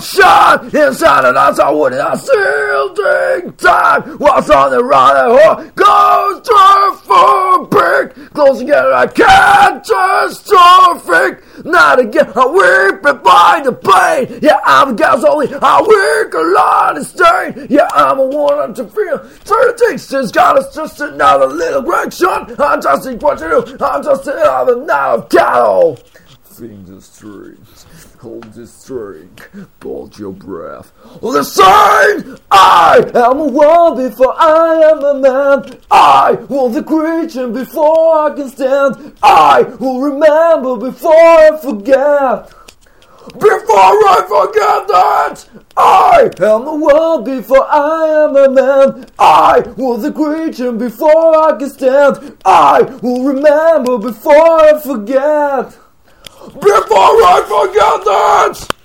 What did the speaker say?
shine inside and outside wood, and I still take time. What's on the right horse goes to a brick. Close together, I can't just think. Not again, I weep by the pain. Yeah, I'm a gasoline, I weep a lot of stain. Yeah, I'm a one to feel. 36 got us just another little direction. I'm just in what you do, I'm just another night of cattle. Finger strings, hold this string, hold your breath. The sign, I am a one before I am a man. I will the creature before I can stand. I will remember before I forget. Before I forget that I am the world before I am a man. I will the creature before I can stand. I will remember before I forget. Before I forget that